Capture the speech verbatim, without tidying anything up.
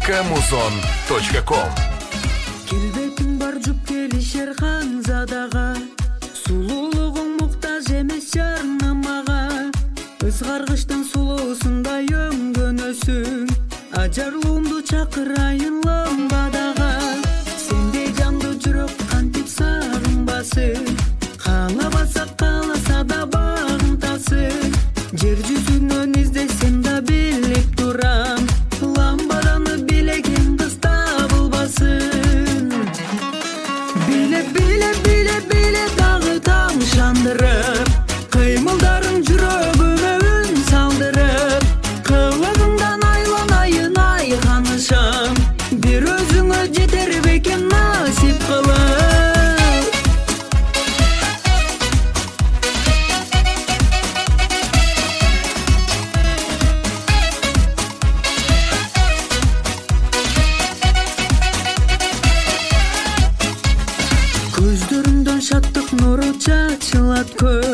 кэмузон точка ком. Келбетің бар жұп келишер ханзадаға, сулулугуң муктаж эмес жарнамага. Ызгаргычтын сулуусундай өңгөнөсүң, ажарлуумду чакырайын ламбадага. Сендей жанды жүрөк кантип сагынбасын, каалабаса кааласа да багынтасың. Жер жүзүнөн издесем да билип турам, ламбаданы билеген кыз табылбасын. Биле биле биле биле дагы тамшандырып, кыймылдарың жүрөгүмө үн салдырып, кылыгыңдан айланайын айганышам, бир өзүңө жетер бекен насип кылып. Көздөрүңдөн шаттык нуру чачылат көп,